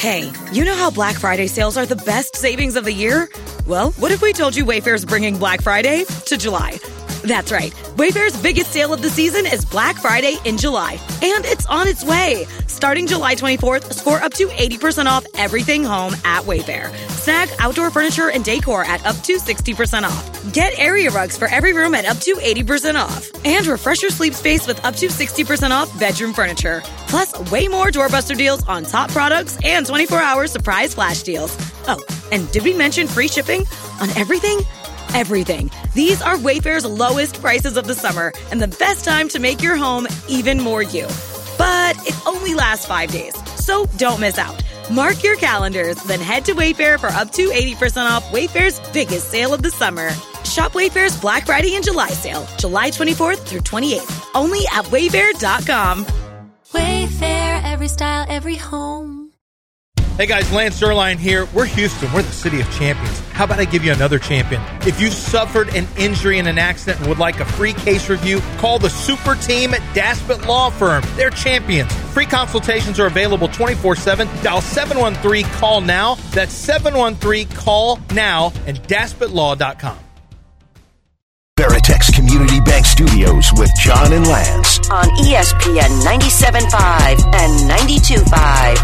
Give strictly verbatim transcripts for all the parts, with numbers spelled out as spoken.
Hey, you know how Black Friday sales are the best savings of the year? Well, what if we told you Wayfair's bringing Black Friday to July? That's right. Wayfair's biggest sale of the season is Black Friday in July. And it's on its way. Starting July twenty-fourth, score up to eighty percent off everything home at Wayfair. Snag outdoor furniture and decor at up to sixty percent off. Get area rugs for every room at up to eighty percent off. And refresh your sleep space with up to sixty percent off bedroom furniture. Plus, way more doorbuster deals on top products and twenty-four hour surprise flash deals. Oh, and did we mention free shipping on everything? Everything. These are Wayfair's lowest prices of the summer and the best time to make your home even more you. But it only lasts five days, so don't miss out. Mark your calendars, then head to Wayfair for up to eighty percent off Wayfair's biggest sale of the summer. Shop Wayfair's Black Friday and July sale, July twenty-fourth through twenty-eighth, only at wayfair dot com. Wayfair, every style, every home. Hey guys, Lance Zerline here. We're Houston. We're the city of champions. How about I give you another champion? If you suffered an injury in an accident and would like a free case review, call the super team at Daspit Law Firm. They're champions. Free consultations are available twenty-four seven. Dial seven one three, call now. That's seven one three, call now and daspit law dot com. Veritex Community Bank Studios with John and Lance on E S P N ninety-seven point five and ninety-two point five.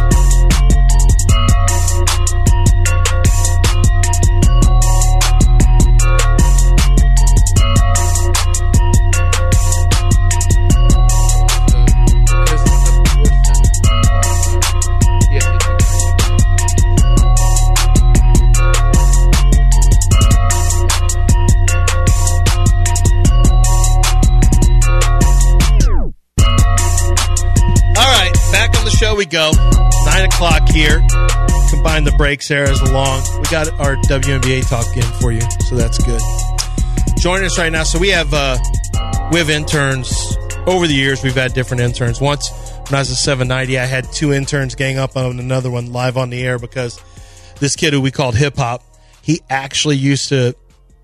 Show we go. Nine o'clock here. Combine the breaks errors along. We got our W N B A talk in for you, so that's good. Joining us right now. So we have uh, we have interns. Over the years, we've had different interns. Once when I was at seven ninety, I had two interns gang up on another one live on the air because this kid who we called Hip Hop, he actually used to.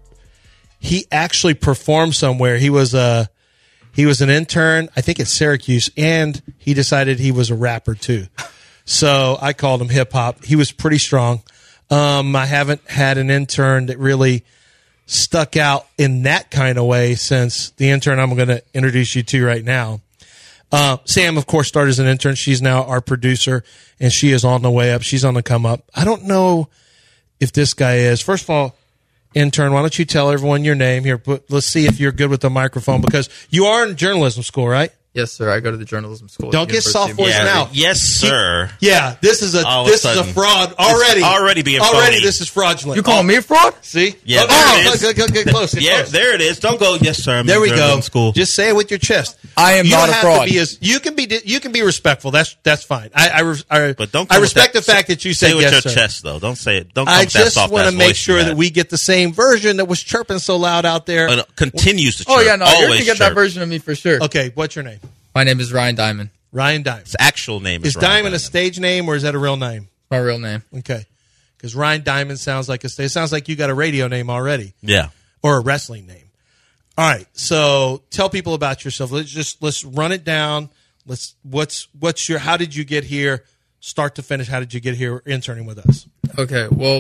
He actually performed somewhere. He was a. Uh, He was an intern, I think at Syracuse, and he decided he was a rapper too. So I called him Hip Hop. He was pretty strong. Um, I haven't had an intern that really stuck out in that kind of way since the intern I'm going to introduce you to right now. Uh, Sam, of course, started as an intern. She's now our producer, and she is on the way up. She's on the come up. I don't know if this guy is. First of all, intern, why don't you tell everyone your name here? But let's see if you're good with the microphone because you are in journalism school, right? Yes, sir. I go to the journalism school. Don't get soft voice yeah, now. Yes, sir. Yeah, this is a All this a is a fraud already. It's already being already. phony. This is fraudulent. You calling me a fraud? See? Yeah, oh, there oh, it is. Get, get, get close. Get yeah, close. there it is. Don't go. Yes, sir. I'm there in we go. journalism School. Just say it with your chest. I am you not don't a have fraud. To be as, you can be you can be respectful. That's that's fine. I I, I, but don't I respect that, the fact that you say said with yes, your sir. chest though. Don't say it. Don't. Come I with that just soft want ass to make voice sure you that had. we get the same version that was chirping so loud out there. And continues to chirp. Oh yeah, no, you're Always gonna get chirp. that version of me for sure. Okay, what's your name? My name is Ryan Diamond. Ryan Diamond. His actual name is, Is Ryan Diamond a stage name or is that a real name? My real name. Okay. Because Ryan Diamond sounds like a stage. It sounds like you got a radio name already. Yeah. Or a wrestling name. All right. So tell people about yourself. Let's just let's run it down. Let's what's what's your how did you get here? Start to finish, how did you get here interning with us? Okay, well,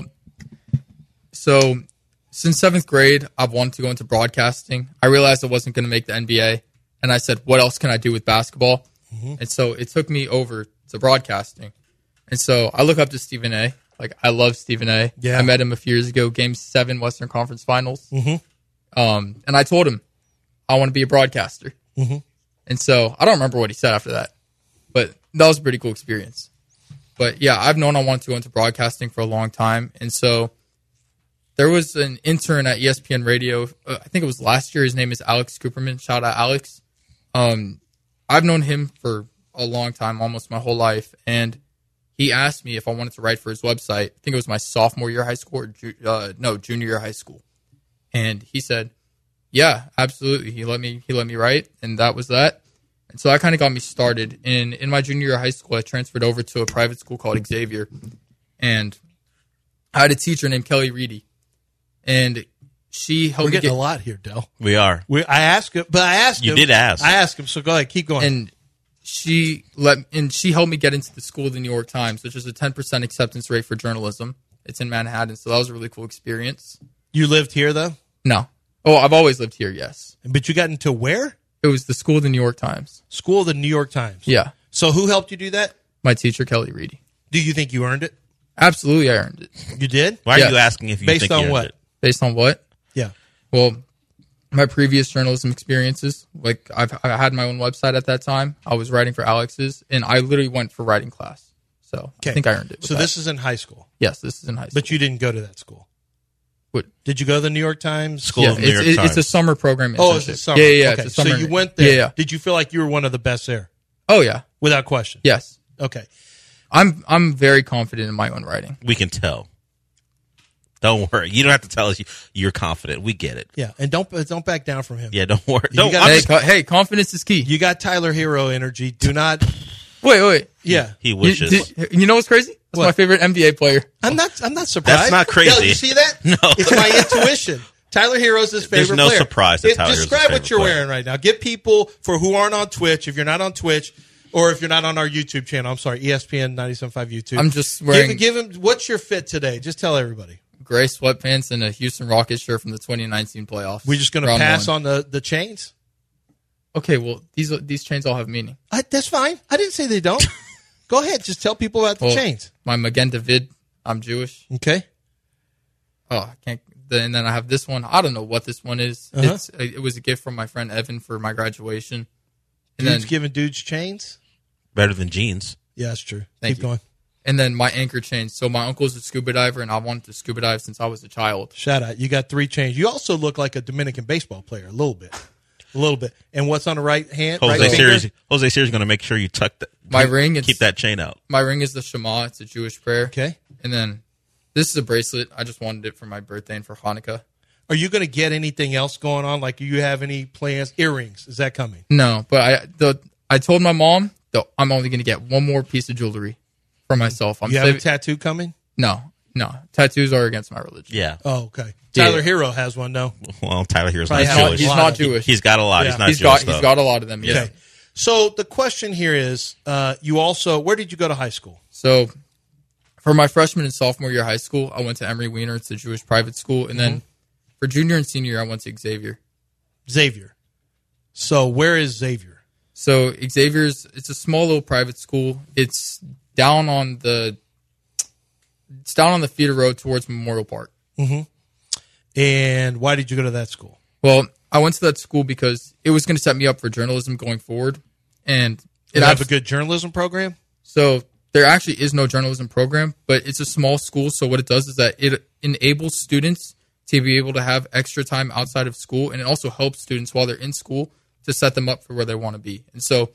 so since seventh grade, I've wanted to go into broadcasting. I realized I wasn't going to make the N B A, and I said, what else can I do with basketball? Mm-hmm. And so it took me over to broadcasting. And so I look up to Stephen A. Like, I love Stephen A. Yeah. I met him a few years ago, Game seven Western Conference Finals. Mm-hmm. Um, and I told him, I want to be a broadcaster. Mm-hmm. And so I don't remember what he said after that, but that was a pretty cool experience. But yeah, I've known I wanted to go into broadcasting for a long time. And so there was an intern at E S P N Radio. Uh, I think it was last year. His name is Alex Cooperman. Shout out, Alex. Um, I've known him for a long time, almost my whole life. And he asked me if I wanted to write for his website. I think it was my sophomore year of high school, or ju- uh, no, junior year of high school. And he said, yeah, absolutely. He let me, he let me write. And that was that. And so that kind of got me started. And in my junior year of high school, I transferred over to a private school called Xavier. And I had a teacher named Kelly Reedy. And she helped We're me getting get, a lot here, Del. We are. We, I asked him, but I asked You him. did ask. I asked him, so go ahead, keep going. And she let and she helped me get into the school of the New York Times, which is a ten percent acceptance rate for journalism. It's in Manhattan, so that was a really cool experience. You lived here though? No. Oh, I've always lived here, yes. But you got into where? It was the school of the New York Times. School of the New York Times. Yeah. So who helped you do that? My teacher, Kelly Reedy. Do you think you earned it? Absolutely, I earned it. You did? Why are Yeah. you asking if you Based think on you earned what? it? Based on what? Yeah. Well, my previous journalism experiences, like I've I had my own website at that time. I was writing for Alex's, and I literally went for writing class. So Okay. I think I earned it. with So that. this is in high school, yes, this is in high school. but you didn't go to that school. What? Did you go to the New York Times? School Yeah, of New it's, York it- Times. it's a summer program. Oh, it's internship. a summer. Yeah, yeah, yeah. Okay. It's a summer. So you went there. Yeah, yeah. Did you feel like you were one of the best there? Oh yeah. Without question. Yes. Okay. I'm I'm very confident in my own writing. We can tell. Don't worry. You don't have to tell us you, you're confident. We get it. Yeah, and don't don't back down from him. Yeah, don't worry. You Don't. got- I'm Hey, just- co- hey, confidence is key. You got Tyler Hero energy. Do not. Wait, wait. Yeah. he You, wishes. did- you know what's crazy? That's What? my favorite N B A player. I'm not. I'm not surprised. That's not crazy. Yo, you see that? No. It's my intuition. Tyler Hero's his favorite There's no player. surprise that If- Tyler Hero's his Describe what favorite you're player. wearing right now. Give people, for who aren't on Twitch, if you're not on Twitch, or if you're not on our YouTube channel, I'm sorry, E S P N ninety-seven point five YouTube. I'm just wearing Give, give him, what's your fit today? Just tell everybody. gray sweatpants and a Houston Rockets shirt from the twenty nineteen playoffs. We're just going to Round pass one. on the, the chains? Okay, well, these these chains all have meaning. I, that's fine. I didn't say they don't. Go ahead. Just tell people about the Well, chains. My Magen David, I'm Jewish. Okay. Oh, I can't. And then I have this one. I don't know what this one is. Uh-huh. It's it was a gift from my friend Evan for my graduation. And Dudes then giving dudes chains? Better than jeans. Yeah, that's true. Thank Keep you. going. and then my anchor chain. So my uncle's a scuba diver, and I wanted to scuba dive since I was a child. Shout out. You got three chains. You also look like a Dominican baseball player, a little bit. A little bit. And what's on the right hand? Jose right finger? Series. Jose Series going to make sure you tuck that. My keep, ring, it's- Keep that chain out. My ring is the Shema. It's a Jewish prayer. Okay. And then this is a bracelet. I just wanted it for my birthday and for Hanukkah. Are you going to get anything else going on? Like, do you have any plans? Earrings. Is that coming? No, but I the I told my mom that I'm only going to get one more piece of jewelry for myself. I'm You have a saving- tattoo coming? no, no. Tattoos are against my religion. Yeah. Oh, okay. Yeah. Tyler Hero has one, though. Well, Tyler here's Probably not has- Jewish. He's Wow. not Jewish. He's got a lot. Yeah. He's not he's Jewish. got he's though. got a lot of them. Yeah. Okay. So the question here is, uh, you also, where did you go to high school? So for my freshman and sophomore year of high school, I went to Emory Wiener. It's a Jewish private school, and then for junior and senior year, I went to Xavier. Xavier. So where is Xavier? So Xavier's it's a small little private school. It's down on the it's down on the feeder road towards Memorial Park. And why did you go to that school? Well, I went to that school because it was going to set me up for journalism going forward, and Did it it have abs- a good journalism program? so there actually is no journalism program, but it's a small school. So what it does is that it enables students to be able to have extra time outside of school, and it also helps students while they're in school to set them up for where they want to be. And so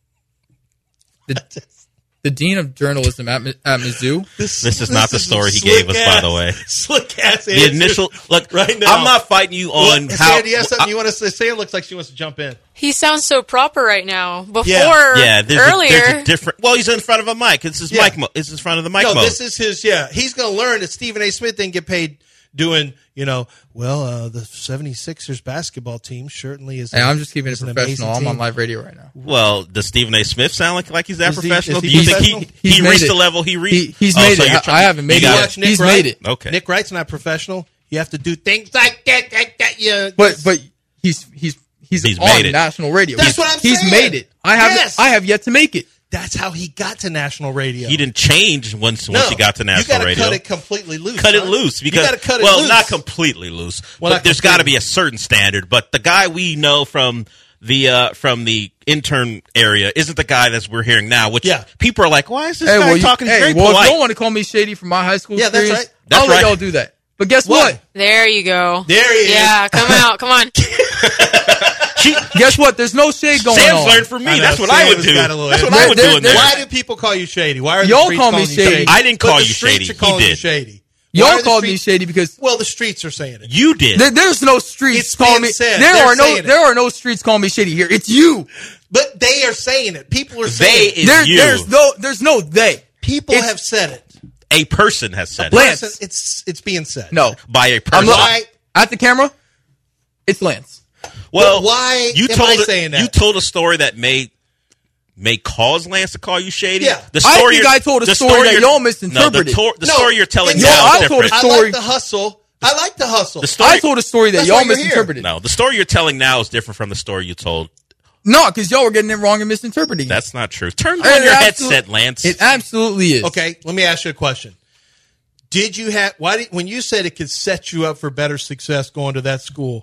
the, the dean of journalism at, Mi- at Mizzou, This is not the story he gave us, by the way. Slick ass The initial look. right now. I'm not fighting you on Well, how. Sandy, you have something you want to say? Say it looks like she wants to jump in. He sounds so proper right now. Before yeah, there's a, earlier, there's a different. Well, he's in front of a mic. It's his Yeah. mic. Mo- it's in front of the mic No, mode. this is his, yeah. He's going to learn that Stephen A. Smith didn't get paid doing, you know, well, uh, the seventy-sixers basketball team certainly is. and I'm just keeping it is an professional. amazing I'm on team. live radio right now. well, does Stephen A. Smith sound like like he's that Is he- professional? is he Do you think professional? he He's he made reached it. the level he reached? He- he's Oh, made so it. you're I- trying- I haven't made you it got- yet. Watch Nick He's Wright. made it. Okay. Nick Wright's not professional. You have to do things like that. that, that yeah. But but he's he's he's, He's on made it. national radio. That's he's, what I'm he's saying. made it. I have Yes. I have yet to make it. That's how he got to national radio. He didn't change once No, once he got to you national gotta radio. cut it completely loose. Cut it son. loose because you gotta cut it well, loose. not completely loose, Well, but not there's got to completely. be a certain standard. But the guy we know from the uh, from the intern area isn't the guy that we're hearing now. Which Yeah. people are like, why is this Hey, guy well, you, talking hey, very well, if polite? you don't want to call me shady from my high school Yeah, that's experience, right. That's I'll let right. y'all do that. But guess What? what? there you go. There he is. Yeah, come out, come on. She, Guess what? There's no shade going Sam's on. learned from me. I know, That's what I would Sam's do. got a little That's what edge. I would There- do in there- there. Why do people call you shady? Why are the Y'all streets call me calling you shady. I didn't But call the you streets shady. are calling He you did. shady. Why Y'all are the called me streets- shady because Well, the streets are saying it. You did. there, there's no streets It's calling being me. said. There They're are no saying it. there are no streets calling me shady here. It's you. But they are saying it. People are They saying it. is There, you. there's no there's no they. People it's- have said it. A person has said Lance. it Listen, it's it's being said. No, by a I'm person. look, Why- at the camera. It's Lance. Well, But why you am told I it- saying that? You told a story that may may cause Lance to call you shady. Yeah. The I story think you're- I told a the story that you're- y'all misinterpreted. No, the, tor- the No, story you're telling it's- now No, is I told a different. I story- like the hustle. I like the hustle. The story, I told a story that That's y'all why you're here. misinterpreted. no, the story you're telling now is different from the story you told. No, because y'all were getting it wrong and misinterpreting it. That's not true. Turn It on your absolute- headset, Lance. It absolutely is. Okay, let me ask you a question. Did you have why did when you said it could set you up for better success going to that school?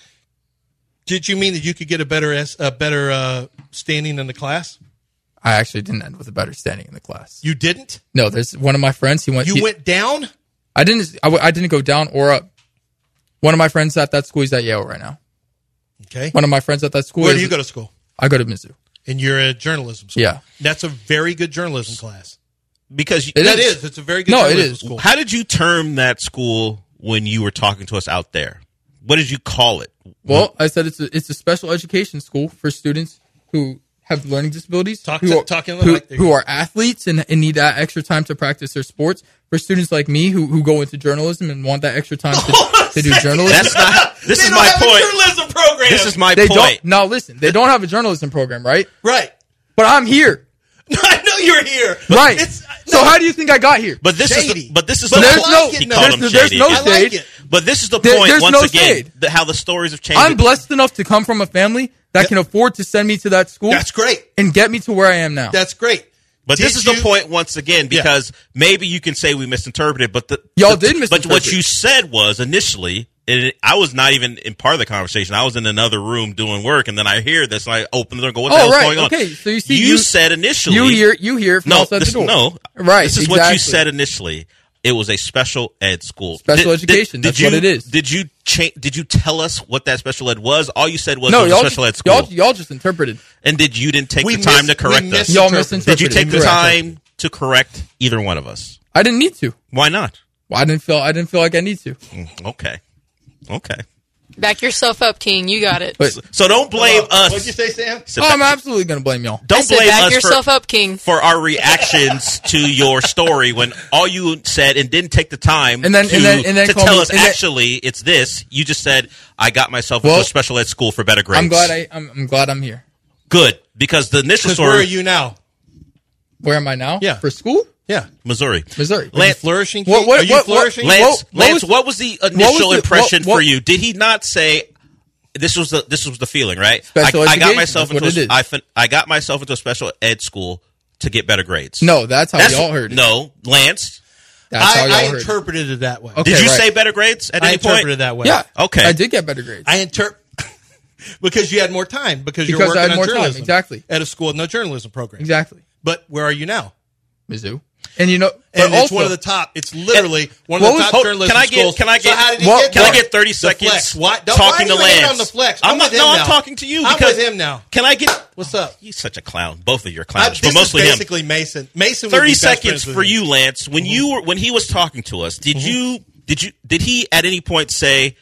Did you mean that you could get a better S- a better uh, standing in the class? I actually didn't end with a better standing in the class. You didn't. No, there's one of my friends. He went. You he- went down. I didn't. I, w- I didn't go down or up. One of my friends at that school. He's at Yale right now. Okay. One of my friends at that school. Where do is- you go to school? I go to Mizzou. And you're a journalism school. Yeah. That's a very good journalism class. because you, It That is. is. It's a very good No, it journalism is. school. how did you term that school when you were talking to us out there? What did you call it? Well, I said it's a it's a special education school for students who have learning disabilities, Talk who, to- are, talk in the who, mic there. who are athletes and, and need that extra time to practice their sports. For students like me who, who go into journalism and want that extra time to, to do journalism, That's not. This They is don't my have a point. journalism program. This is my they point. don't. Now listen, they don't have a journalism program, right? right. But I'm here, I know you're here. right? It's, so no, how do you think I got here? But this is. Shady. The, but this is But the there's point. no- He no, called there's- him there's shady no again. I like shade. it. But this is the There- point. there's once no again, shade. the, how the stories have changed. I'm blessed enough to come from a family that can afford to send me to that school That's great. and get me to where I am now. That's great. But Did this is you- the point once again, because maybe you can say we misinterpreted, but the Y'all the- did But what misinterpret. you said was initially, and it, I was not even in part of the conversation. I was in another room doing work, and then I hear this, and I open the door and go, "What the Oh, hell's right. going on?" Okay, so you see- you, you- said initially, You hear, you hear it from no, outside this, the door. no, right? This is what you exactly. said initially. It was a special ed school. Special education, that's you, what it is. Did you cha- Did you tell us what that special ed was? All you said was No, it was y'all a special ed just, school. y'all, y'all just interpreted. And did you didn't take We the time mis- to correct we us? mis- Y'all Misinterpreted. Did you misinterpreted. take the Correct. time to correct either one of us? I didn't need to. Why not? Well, I didn't feel. I didn't feel like I need to. Okay. Okay. Back yourself up, King. You got it. But So don't blame us. What'd you say, Sam? So oh, I'm back- absolutely going to blame y'all. I don't said blame back us yourself for, up, King. for our reactions to your story when all you said and didn't take the time And then- to, and then- and then to call tell me- us and then- actually it's this. You just said I got myself Well, into a special ed school for better grades. I'm glad. I, I'm, I'm glad I'm here. Good, because the initial Because story, where are you now? Where am I now? Yeah. For school, Yeah. Missouri. Missouri. Lance, Flourishing? What- what- are you what- what- flourishing? Lan- Lance, What- what Lance, was- what was the was initial the- impression what- what- for you? Did he not say this was the this was the feeling, right? Special I, I got education, myself that's into what it a, is. I, fin- I got myself into a special ed school to get better grades. No, that's how That's y'all heard it. No, Lance, That's how I, y'all I heard it. interpreted it that way. Okay. did you right. say better grades at I any interpreted point? it that way. Yeah. Okay. I did get better grades. I inter because you had more time because, you're Because working I had on more time, journalism exactly. at a school with no journalism program. Exactly. But where are you now? Mizzou. And you know, And but it's also, one of the top. It's literally one of what the was- top Hold- journalism can I get- schools. can I So get- how did he What- get Can there? I get thirty The seconds flex. Why, don't, talking why to are you hating Lance? on the flex? I'm I'm, not. with him No, now. I'm talking to you. I'm because with him now. Can I get? What's up? He's such a clown. Both of your I, clowns, this but mostly is him. basically Mason. Mason. would Thirty be best seconds friends with for him. you, Lance. When you were when he was talking to us, did you did you did he at any point say,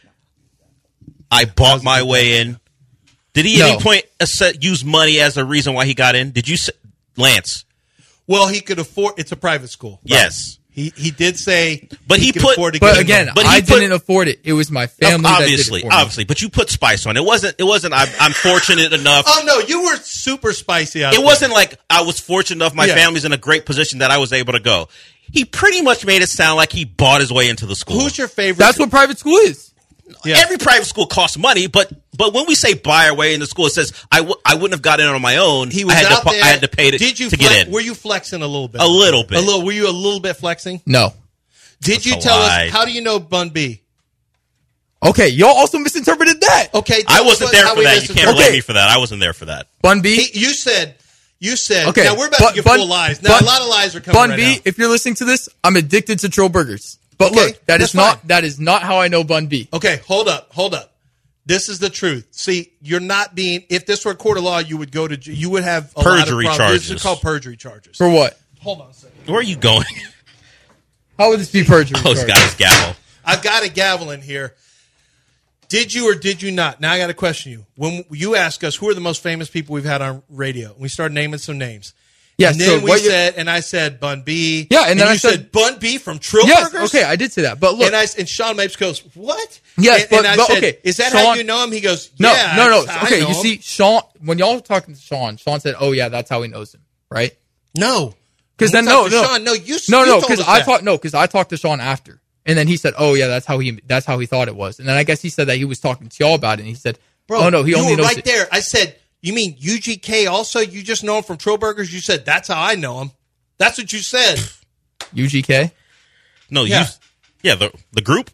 "I bought my way in"? Did he at No. any point uh, set- use money as a reason why he got in? Did you, say, Lance? Well, he could afford. It's a private school. Yes. He he did say, But he could put- afford to but get again, him. But he I put- didn't afford it. It was my family obviously, that did it for me. obviously. But you put spice on it. It wasn't. It wasn't. I'm, I'm fortunate enough. Oh no, you were super spicy out It there. wasn't like I was fortunate enough. My Yeah. family's in a great position that I was able to go. He pretty much made it sound like he bought his way into the school. Who's your favorite? That's what private school is. Yeah. Every private school costs money, but but when we say buy our way in the school, it says I, w- I wouldn't have gotten in on my own. He was I had out to pu- there. I had to pay to, Did you to flex, get in. Were you flexing a little bit? A little bit. A little. Were you a little bit flexing? No. Did That's you a tell lie. us? How do you know Bun B? Okay, y'all also misinterpreted that. Okay, I tell us wasn't what- there how for we that. You misinterpreted- can't blame Okay. me for that. I wasn't there for that. Bun B. He, you said. You said. Okay, Now we're about Bun- to give Bun- full lies. Now Bun- a lot of lies are coming Bun right B, now. if you're listening to this, I'm addicted to Trill Burgers. But Okay, look, that that's is not fine. that is not how I know Bun B. Okay, hold up, hold up. This is the truth. See, you're not being. If this were a court of law, you would go to. j- You would have a Perjury lot of problems. This charges. is called perjury charges. For what? Hold on a second. Where are you going? How would this be perjury? Oh, he's got his gavel. I've got a gavel in here. Did you or did you not? Now I got to question you. When you ask us who are the most famous people we've had on radio, we start naming some names. Yeah, and then so we what you- said, and I said Bun B. Yeah, and then you I said- Bun B from Trill Yes, Burgers. okay, I did say that. But look, and I and Sean Mapes goes, what? Yes, and, but- and I but, said, okay, is that how Sean- you know him? He goes, no, yeah, no, no. that's how I Okay, know you him. see, Sean, when y'all were talking to Sean, Sean said, "Oh yeah, that's how he knows him," right? no, Because When then we no, talked to no, Sean, no, you, no, you no, told because us I that. thought no, because I talked to Sean after, and then he said, "Oh yeah, that's how he that's how he thought it was," and then I guess he said that he was talking to y'all about it, and he said, Bro, "Oh no, he you only were knows right it." there. I said, you mean U G K also? You just know him from Trill Burgers? You said, that's how I know him. That's what you said. U G K. No, Yeah. you, yeah, the the group.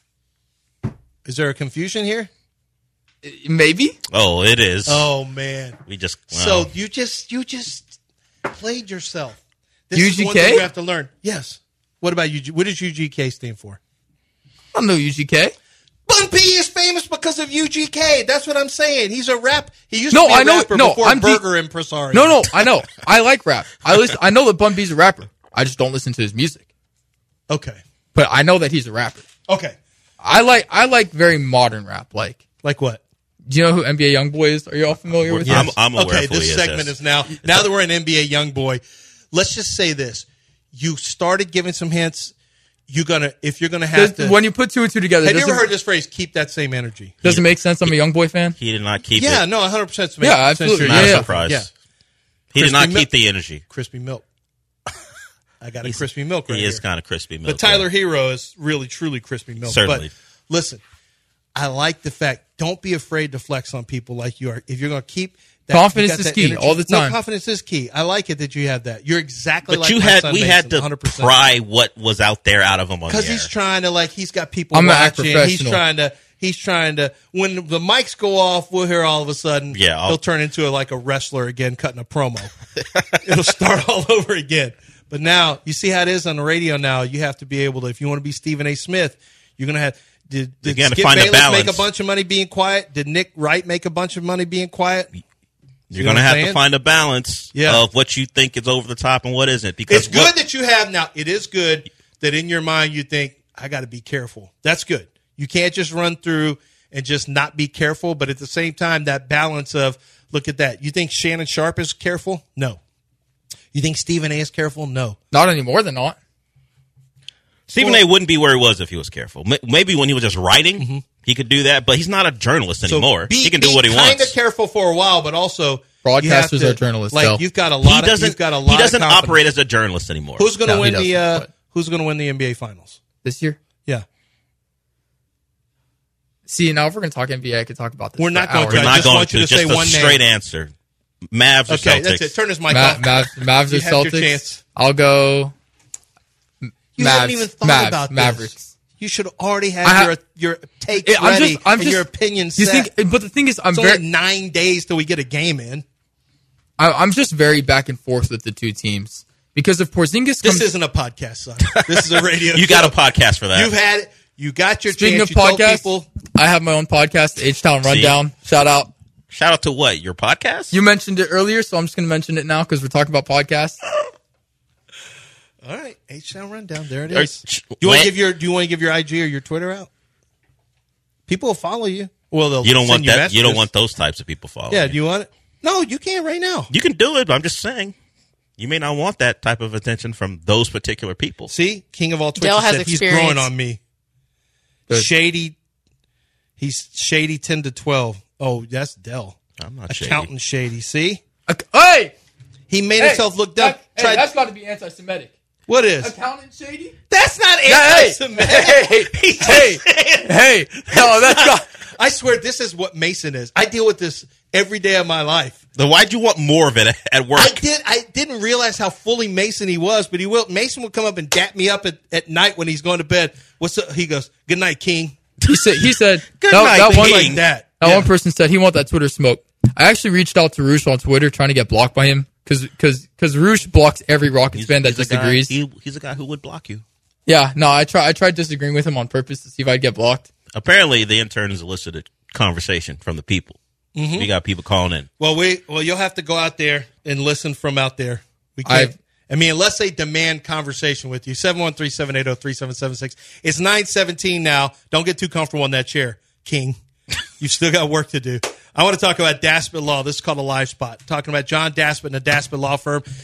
Is there a confusion here? Maybe. Oh, it is. Oh, man. we just So wow. you just you just played yourself. This is one U G K? thing you have to learn. Yes. What about U G? What does U G K stand for? I don't know U G K. Bun P is famous because of U G K. That's what I'm saying. He's a rap. He used No, to be a I know- rapper no, before I'm de- Burger Impresario. No, no, I know. I like rap. I listen. I know that Bun B's a rapper. I just don't listen to his music. Okay. But I know that he's a rapper. Okay. I like I like very modern rap. Like, Like what? do you know who N B A YoungBoy is? Are you all familiar with I'm, him? I'm aware Okay, of who he this is, segment yes. is now. Now that we're an N B A young boy, let's just say this: you started giving some hints. You're gonna, if you're gonna have Does- to. when you put two and two together, have you does ever it, heard this phrase? Keep that same energy. does it make sense? I'm a YoungBoy fan. He did not keep Yeah, it. no, one hundred percent. Yeah, absolutely. Not Yeah, a yeah. surprise. Yeah. He did Crispy not milk. keep the energy. Crispy milk. I got a He's- crispy milk right He is here. kind of crispy milk. But Tyler Hero is really, truly crispy milk. Certainly. But listen, I like the fact. Don't be afraid to flex on people like you are. If you're going to keep that, Confidence you got is that key all the time. No, confidence is key. I like it that you have that. You're exactly But like you my had son we Mason, had to one hundred percent. pry what was out there out of him on the Because air. he's trying to, like, he's got people I'm gonna act watching. He's professional. trying to, he's trying to, when the mics go off, we'll hear all of a sudden, Yeah, I'll- he'll turn into a, like a wrestler again, cutting a promo. It'll start all over again. But now, you see how it is on the radio now. You have to be able to, if you want to be Stephen A. Smith, you're going to have, did, did You gotta Skip find a Bayless make a balance. bunch of money being quiet? Did Nick Wright make a bunch of money being quiet? You're know going to what I'm have saying? to find a balance Yeah. of what you think is over the top and what isn't. Because It's good what- that you have now. It is good that in your mind you think, I got to be careful. That's good. You can't just run through and just not be careful. But at the same time, that balance of, look at that. You think Shannon Sharp is careful? No. You think Stephen A is careful? No. Not anymore than not. Stephen Well- A. wouldn't be where he was if he was careful. M- Maybe when he was just writing, he could do that, but he's not a journalist anymore. be, he can do be what he Kind wants. of careful for a while, but also you have Broadcasters to- are journalists, Like though. you've got a He lot. Of, doesn't. you've got a lot. He doesn't of confidence. operate as a journalist anymore. Who's going to No, he win the? doesn't, Uh, but- who's going to win the N B A Finals? This year. Yeah, See, now if we're going to talk N B A, I could talk about this. We're for not going hours. to. We're I not just going want you to. to say Just a one name. straight answer. Mavs or Okay, Celtics. that's it. Turn his mic Ma- off. Mavs, Mavs or You had your Celtics. chance. I'll go. You Mavs, haven't even thought Mavs, about this. Mavericks. You should already have I ha- your your take Yeah, I'm ready just, I'm and just, your opinion You set. think, but the thing is, I'm it's very, only nine days till we get a game in. I, I'm just very back and forth with the two teams because if Porzingis This comes, isn't a podcast, son. This is a radio. You show. got a podcast for that. You've had it. You got your speaking chance. of You told podcasts, people. I have my own podcast, H Town Rundown. Shout out. Shout out to what? Your podcast? You mentioned it earlier, so I'm just going to mention it now because we're talking about podcasts. All right, H Town Rundown. There it Or- is. Do you want Lan- to give your Do you want to give your I G or your Twitter out? People will follow you. Well, they'll you don't send want you that. You don't messages. want those types of people following. Yeah. you. Do you want it? No, you can right now. You can do it, but I'm just saying. You may not want that type of attention from those particular people. See, King of all Twitch Dale has said he's experience. growing on me. Good. Shady. He's shady ten to twelve. Oh, that's Dell. I'm not shady. Accountant shady. See, Okay. Hey, he made hey, himself look dumb. that- hey, Tried- that's got to be anti-Semitic. what is? Accountant shady. That's not Yeah, hey, anti-Semitic. hey, hey, hey, hey, no, that's got. I swear, this is what Mason is. I deal with this every day of my life. Then why'd you want more of it at work? I did. I didn't realize how fully Mason he was, but he will. Mason will come up and dap me up at, at night when he's going to bed. What's up? He goes, "Good night, King." He said. He said. Good that, night, that one, King. Like that. that Yeah. one person said he want that Twitter smoke. I actually reached out to Roosh on Twitter trying to get blocked by him because because because Roosh blocks every Rockets fan that He's a guy- disagrees. he- he's a guy who would block you. Yeah, no, I try. I tried disagreeing with him on purpose to see if I'd get blocked. Apparently, the intern has elicited conversation from the people. Mm-hmm. We got people calling in. Well, we well, you'll have to go out there and listen from out there. We can't. I've- I mean, unless they demand conversation with you. seven one three, seven eight zero, three seven seven six. It's nine seventeen now. Don't get too comfortable in that chair, King. You've still got work to do. I want to talk about Daspit Law. This is called a live spot. Talking about John Daspit and the Daspit Law Firm.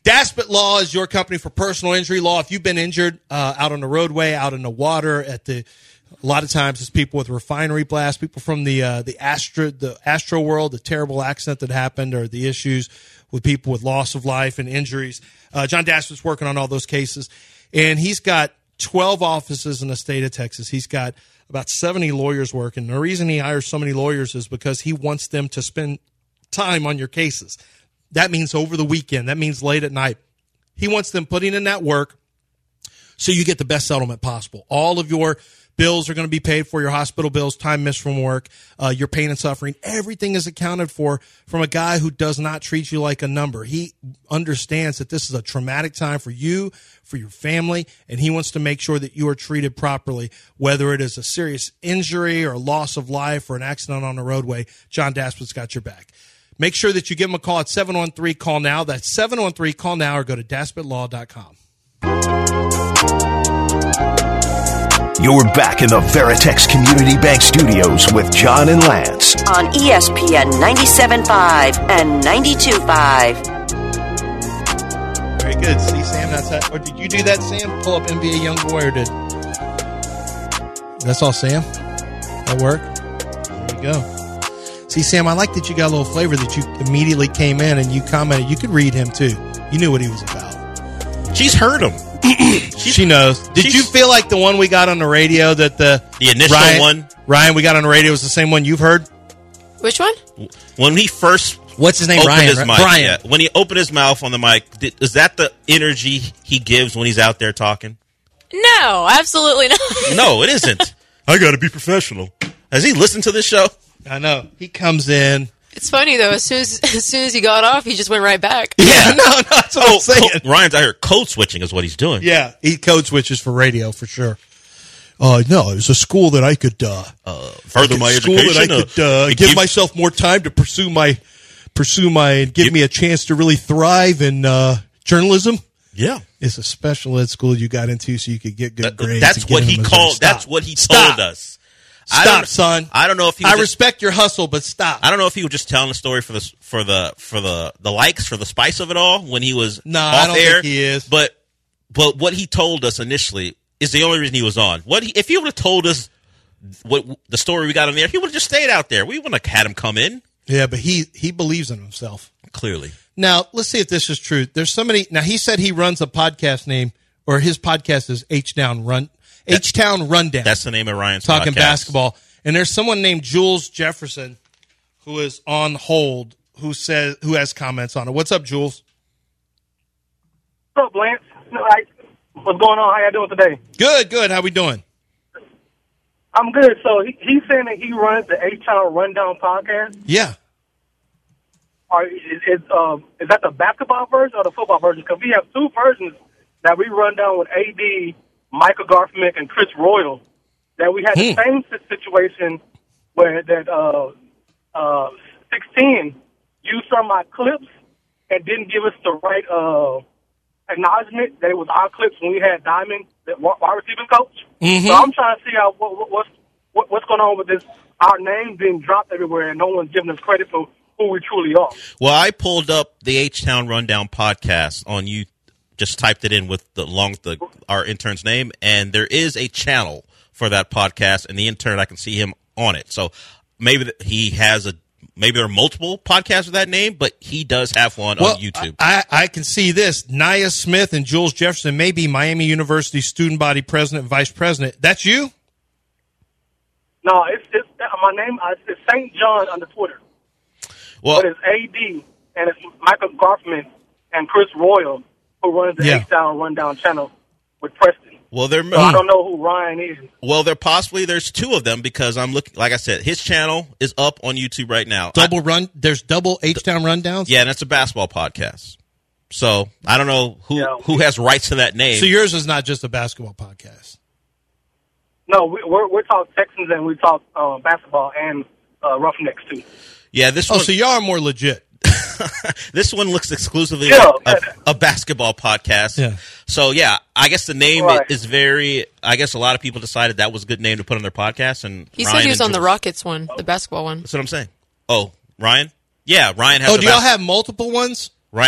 Daspit Law is your company for personal injury law. If you've been injured uh, out on the roadway, out in the water, at the a lot of times it's people with refinery blast, people from the uh, the Astro the Astro world, the terrible accident that happened, or the issues with people with loss of life and injuries. Uh, John Daspit's working on all those cases, and he's got twelve offices in the state of Texas. He's got about seventy lawyers working. The reason he hires so many lawyers is because he wants them to spend time on your cases. That means over the weekend. That means late at night. He wants them putting in that work so you get the best settlement possible. All of your bills are going to be paid for, your hospital bills, time missed from work, uh, your pain and suffering. Everything is accounted for from a guy who does not treat you like a number. He understands that this is a traumatic time for you, for your family, and he wants to make sure that you are treated properly, whether it is a serious injury or loss of life or an accident on the roadway. John Daspit's got your back. Make sure that you give him a call at seven one three, call now. That's seven one three, call now, or go to daspit law dot com. You're back in the Veritex Community Bank Studios with John and Lance on E S P N ninety-seven point five and ninety-two point five. Very good. See, Sam, that's that. Or did you do that, Sam? Pull up N B A Youngboy, or did that's all, Sam? That work? There you go. See, Sam, I like that you got a little flavor that you immediately came in and you commented. You could read him too. You knew what he was about. She's heard him. She knows. Did She's, you feel like the one we got on the radio that the the initial Ryan, one Ryan we got on the radio was the same one you've heard? Which one? When he first what's his name? opened Ryan. His Right? mic, Brian. yeah. When he opened his mouth on the mic, did, is that the energy he gives when he's out there talking? No, absolutely not. No, it isn't. I got to be professional. Has he listened to this show? I know. He comes in. It's funny though. As soon as, as soon as he got off, he just went right back. Yeah, no, no, that's what Oh, I'm saying. co- Ryan's out here code switching is what he's doing. Yeah, he code switches for radio for sure. Uh, no, it was a school that I could uh, Uh, further like my a school education. that I could uh, uh, give give- myself more time to pursue my pursue my and give Give- me a chance to really thrive in uh, journalism. Yeah. It's a special ed school you got into so you could get good That- grades. that's and get what into he Missouri. called. Stop. That's what he Stop. told us. Stop, I don't, son. I don't know if he. Was I just, respect your hustle, but stop. I don't know if he was just telling the story for the for the for the the likes for the spice of it all when he was No, off I don't air. think he is. But but what he told us initially is the only reason he was on. What he, if he would have told us what the story we got on there, he would have just stayed out there. We wouldn't have had him come in. Yeah, but he he believes in himself. Clearly. Now, let's see if this is true. There's somebody, now he said he runs a podcast name, or his podcast is H-Town Run, H-Town Rundown. That's the name of Ryan's Talking podcast. basketball. And there's someone named Jules Jefferson who is on hold who says, who has comments on it. What's up, Jules? What's up, Lance? Like, what's going on? How y'all doing today? Good, good. How we doing? I'm good. So he, he's saying that he runs the H-Town Rundown podcast. Yeah. Or is, is, um, is that the basketball version or the football version? Because we have two versions that we run down with A D, Michael Garfmick, and Chris Royal. That we had the Hmm. same si- situation where that uh, uh, sixteen used some of my clips and didn't give us the right uh, acknowledgement that it was our clips when we had Diamond, the wide receiving coach. Mhm. So I'm trying to see out what, what, what's what, what's going on with this. Our name being dropped everywhere and no one's giving us credit for who we truly are. Well, I pulled up the H-Town Rundown podcast on you. Just typed it in with the along with the our intern's name, and there is a channel for that podcast, and the intern, I can see him on it. So maybe that he has a maybe there are multiple podcasts with that name, but he does have one Well, on YouTube. I, I can see this. Nia Smith and Jules Jefferson may be Miami University student body president and vice president. That's you? No, it's, it's my name. uh, It's Saint John on the Twitter. Well, but it's A D and it's Michael Garfman and Chris Royal who runs the Yeah. H-Town Rundown channel with Preston. well, there. So I don't know who Ryan is. Well, there possibly there's two of them because I'm looking. Like I said, his channel is up on YouTube right now. Double run. There's double H-Town Rundowns? Yeah, and it's a basketball podcast. So I don't know who Yeah. who has rights to that name. So yours is not just a basketball podcast. No, we, we're we talk Texans and we talk uh, basketball and uh, Roughnecks too. yeah, this Oh, one. so y'all are more legit. This one looks exclusively Yeah. like a, a basketball podcast. Yeah. So yeah, I guess the name Right. is very. I guess a lot of people decided that was a good name to put on their podcast. And He Ryan said he was and on the Jules- Rockets one, the basketball one. That's what I'm saying. Oh, Ryan. Yeah, Ryan has. Oh, a do y'all bas- have multiple ones? Ryan has a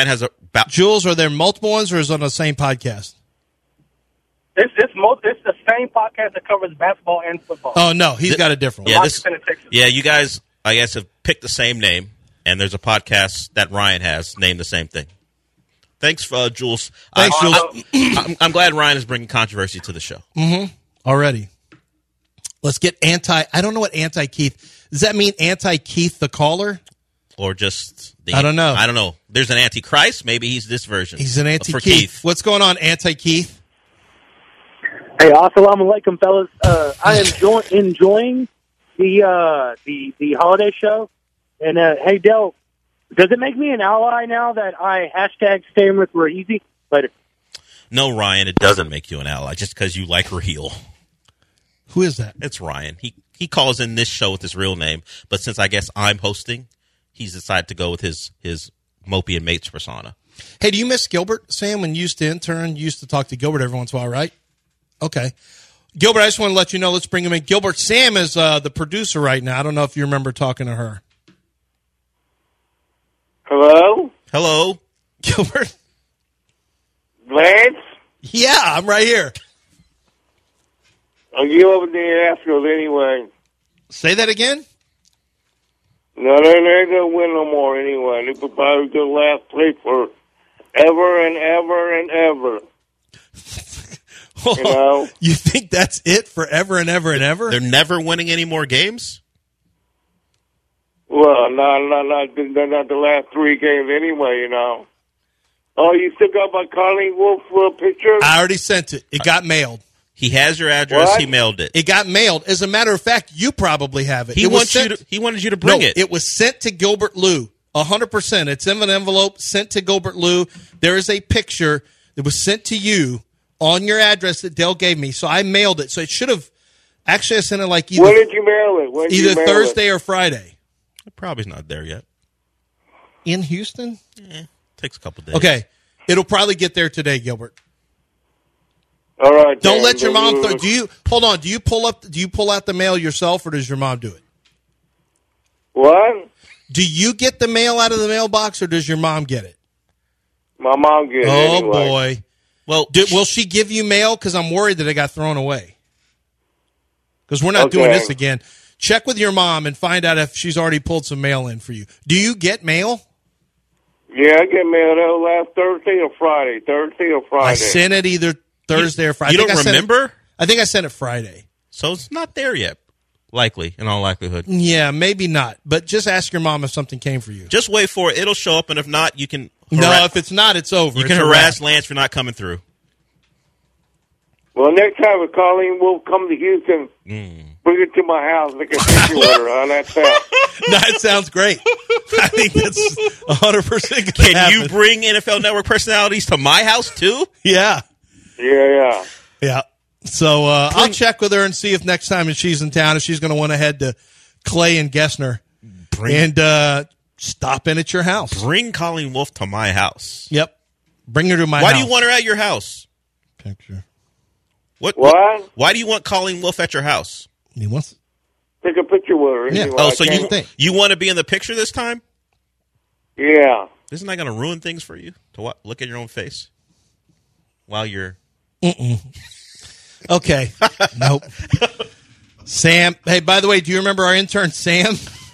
Ba- Jules, are there multiple ones, or is it on the same podcast? It's it's most it's the same podcast that covers basketball and football. Oh no, he's got a different yeah, one. this, yeah, you guys, I guess, have picked the same name, and there's a podcast that Ryan has named the same thing. Thanks, uh, Jules. Thanks, I, Jules. I, I'm, I'm glad Ryan is bringing controversy to the show. Mm-hmm. Already. Let's get anti. I don't know what anti Keith. Does that mean anti Keith the caller? Or just the, I don't know. I don't know. There's an Antichrist. Maybe he's this version. He's an anti for Keith. Keith. What's going on, anti Keith? Hey, assalamu alaikum, fellas. Uh, I am jo- enjoying the uh, the the holiday show. And uh, hey, Del, does it make me an ally now that I hashtag staying with Raheezy? Later. No, Ryan, it doesn't make you an ally just because you like Raheel. Who is that? It's Ryan. He he calls in this show with his real name, but since I guess I'm hosting, he's decided to go with his his Mopey and Mates persona. Hey, do you miss Gilbert, Sam? When you used to intern, you used to talk to Gilbert every once in a while, right? Okay. Gilbert, I just want to let you know, let's bring him in. Gilbert, Sam is uh, the producer right now. I don't know if you remember talking to her. Hello? Hello? Gilbert? Lance? Yeah, I'm right here. Are you over there Astros anyway? Say that again? No, they ain't going to win no more anyway. They could probably go last place for ever and ever and ever. You know? You think that's it forever and ever and ever? They're never winning any more games? Well, not, not, not, not, not the last three games anyway, you know. Oh, you still got my Colleen Wolf uh, picture? I already sent it. It got mailed. He has your address. What? He mailed it. It got mailed. As a matter of fact, you probably have it. He it was wants sent, you to, he wanted you to bring no, it. It was sent to Gilbert Liu. one hundred percent. It's in an envelope sent to Gilbert Liu. There is a picture that was sent to you on your address that Dale gave me. So I mailed it. So it should have actually I sent it like either, when did you mail it? When did either you mail Thursday it? or Friday. It probably not there yet. In Houston? Yeah, takes a couple days. Okay. It'll probably get there today, Gilbert. All right. Don't then. let your mom. Th- do you hold on? Do you pull up? Do you pull out the mail yourself, or does your mom do it? What? Do you get the mail out of the mailbox, or does your mom get it? My mom gets it Oh anyway. boy. Well, do, will she give you mail? Because I'm worried that it got thrown away. Because we're not Okay. doing this again. Check with your mom and find out if she's already pulled some mail in for you. Do you get mail? Yeah, I get mail that last Thursday or Friday. Thursday or Friday. I sent it either Thursday or Friday. You I think don't I sent it- remember? I think I sent it Friday. So it's not there yet. Likely, in all likelihood. Yeah, maybe not. But just ask your mom if something came for you. Just wait for it. It'll show up, and if not, you can. No, harass- if it's not, it's over. you It's can a harass wrap. Lance for not coming through. Well, next time if Colleen will come to Houston, bring it to my house and take a picture with her on that town. That sounds great. I think that's one hundred percent Can happen. you bring N F L Network personalities to my house too? Yeah. Yeah, yeah. Yeah. So uh, I'll check with her and see if next time she's in town, if she's going to want to head to Clay and Gessner Bring- and uh, stop in at your house. Bring Colleen Wolf to my house. Yep. Bring her to my Why house. do you want her at your house? Picture. What? What? Why do you want Colleen Wolf at your house? He wants. Take a picture with her. Yeah. Anyway. Oh, I so you can't- you want to be in the picture this time? Yeah. Isn't that going to ruin things for you to what, look at your own face while you're? Mm-mm. Okay. Nope. Sam. Hey, by the way, do you remember our intern Sam?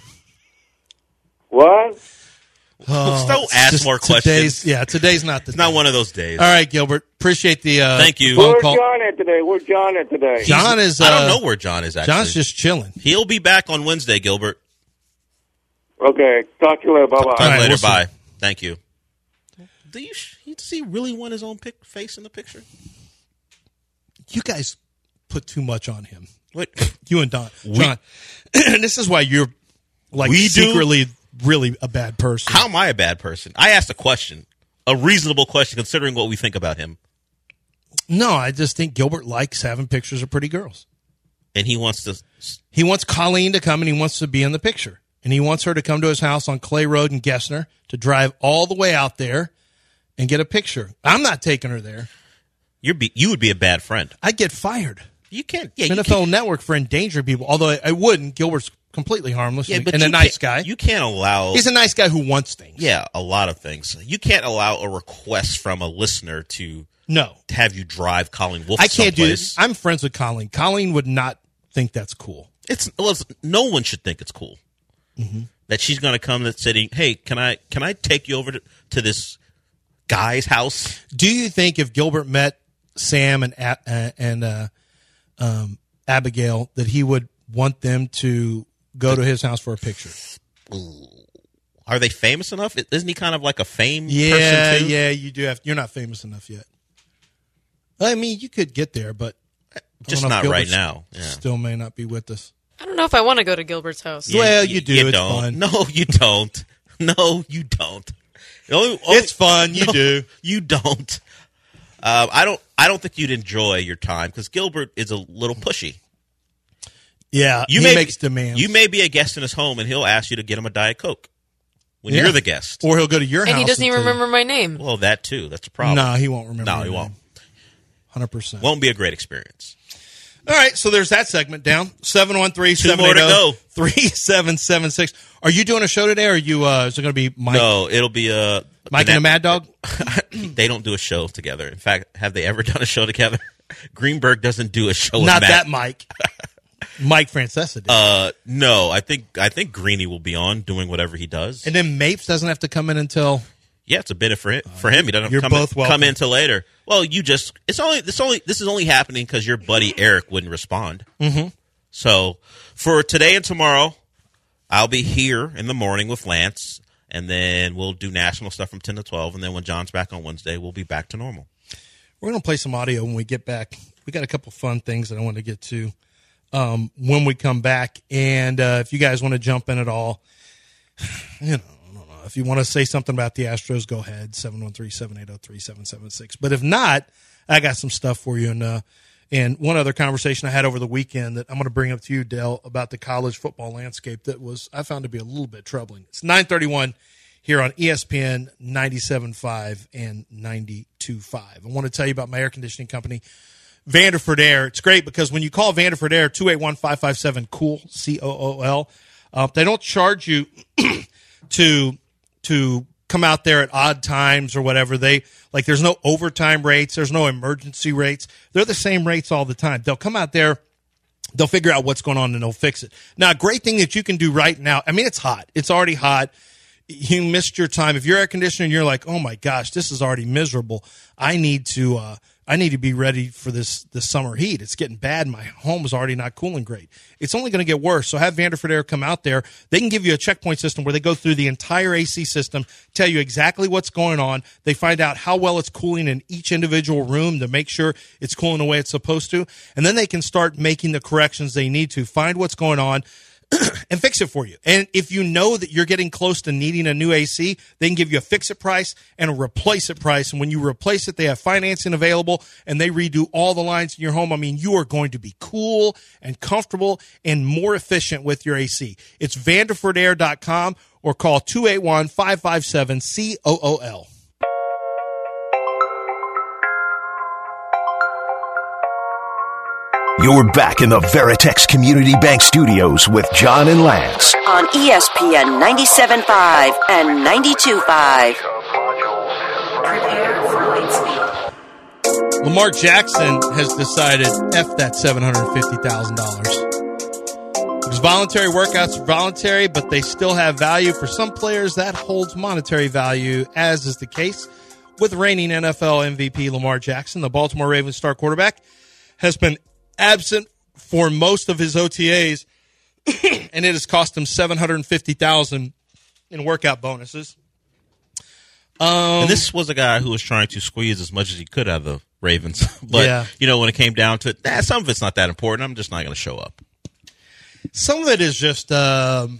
What? Oh, Don't it's ask just more today's- questions. Yeah, today's not the It's not one of those days. All right, Gilbert. Appreciate the uh, Thank you. phone Where's call. John at today? Where's John at today? John is. Uh, I don't know where John is actually. John's just chilling. He'll be back on Wednesday, Gilbert. Okay. Talk to you later. Bye Talk bye. All right, later. we'll see. Bye. Thank you. Do you does he really want his own pic- face in the picture? You guys put too much on him. What? You and Don. We- John. This is why you're like We do? secretly really a bad person. How am I a bad person? I asked a question, a reasonable question, considering what we think about him, No, I just think Gilbert likes having pictures of pretty girls. and he wants to. He wants Colleen to come and he wants to be in the picture. And he wants her to come to his house on Clay Road in Gessner to drive all the way out there and get a picture. I'm not taking her there. You're be, you would be a bad friend. I'd get fired. You can't. Yeah, you N F L can't. Network for endangering people. Although I, I wouldn't. Gilbert's completely harmless Yeah, and, but and a you nice can't- guy. You can't allow. He's a nice guy who wants things. Yeah, a lot of things. You can't allow a request from a listener to No. have you drive Colleen Wolfe. I can't do someplace. this. I'm friends with Colleen. Colleen would not think that's cool. It's, well, it's no one should think it's cool Mm-hmm. that she's going to come and say, "Hey, can I can I take you over to, to this guy's house?" Do you think if Gilbert met Sam and A- uh, and uh, um, Abigail that he would want them to go to his house for a picture? Are they famous enough? Isn't he kind of like a fame Yeah, person too? yeah, you do have. You're not famous enough yet. I mean, you could get there, but I Just don't know if not right Gilbert's now. Yeah. Still may not be with us. I don't know if I want to go to Gilbert's house. Well, you do. You It's don't. fun. No, you don't. No, you don't. The only- only- It's fun. You No, do. You don't. Uh, I don't. I don't think you'd enjoy your time because Gilbert is a little pushy. Yeah, You he may, makes demands. You may be a guest in his home, and he'll ask you to get him a Diet Coke when Yeah. you're the guest. Or he'll go to your And house. he doesn't even tell you. remember my name. Well, that too. That's a problem. No, he won't remember. No, your he name. won't. one hundred percent. Won't be a great experience. All right, so there's that segment down. seven one three, seven more eight to zero, go. three seven seven six. Are you doing a show today, or are you, uh, is it going to be Mike? No, it'll be a Mike and the Mad Dog? They don't do a show together. In fact, have they ever done a show together? Greenberg doesn't do a show. Not with Matt. that Mike. Mike Francesa did. Uh, no, I think I think Greeny will be on doing whatever he does. and then Mapes doesn't have to come in until. Yeah, it's a benefit for him. For him, he doesn't You're come, both in, welcome. come in till later. Well, you just it's only this only this is only happening because your buddy Eric wouldn't respond. Mm-hmm. So for today and tomorrow, I'll be here in the morning with Lance, and then we'll do national stuff from ten to twelve, and then when John's back on Wednesday, we'll be back to normal. We're going to play some audio when we get back. We got a couple fun things that I want to get to um, when we come back. And uh, if you guys want to jump in at all, you know, I don't know. If you want to say something about the Astros, go ahead, seven one three, seven eight zero, three seven seven six. But if not, I got some stuff for you. And, uh, and one other conversation I had over the weekend that I'm going to bring up to you, Dell, about the college football landscape that was I found to be a little bit troubling. It's nine thirty-one here on E S P N ninety-seven point five and ninety-two point five. I want to tell you about my air conditioning company, Vanderford Air. It's great because when you call Vanderford Air, two eight one, five five seven, COOL, C O O L, uh, they don't charge you to to come out there at odd times or whatever. They like there's no overtime rates, there's no emergency rates. They're the same rates all the time. They'll come out there, they'll figure out what's going on and they'll fix it. Now, a great thing that you can do right now, I mean, it's hot. It's already hot. You missed your time. If you're air conditioner and you're like, oh my gosh, this is already miserable. I need to, uh, I need to be ready for this, this summer heat. It's getting bad. My home is already not cooling great. It's only going to get worse. So have Vanderford Air come out there. They can give you a checkpoint system where they go through the entire A C system, tell you exactly what's going on. They find out how well it's cooling in each individual room to make sure it's cooling the way it's supposed to. And then they can start making the corrections they need to find what's going on and fix it for you. And if you know that you're getting close to needing a new A C, they can give you a fix-it price and a replace-it price. And when you replace it, they have financing available, and they redo all the lines in your home. I mean, you are going to be cool and comfortable and more efficient with your A C. It's vanderford air dot com or call two eight one, five five seven, C O O L. You're back in the Veritex Community Bank Studios with John and Lance. On E S P N ninety-seven point five and ninety-two point five. Prepare for light speed. Lamar Jackson has decided F that seven hundred fifty thousand dollars. Because voluntary workouts are voluntary, but they still have value. For some players, that holds monetary value, as is the case with reigning N F L M V P Lamar Jackson. The Baltimore Ravens star quarterback has been absent for most of his O T As, and it has cost him seven hundred fifty thousand dollars in workout bonuses. Um, and this was a guy who was trying to squeeze as much as he could out of the Ravens. But, yeah. you know, when it came down to it, nah, some of it's not that important. I'm just not going to show up. Some of it is just um,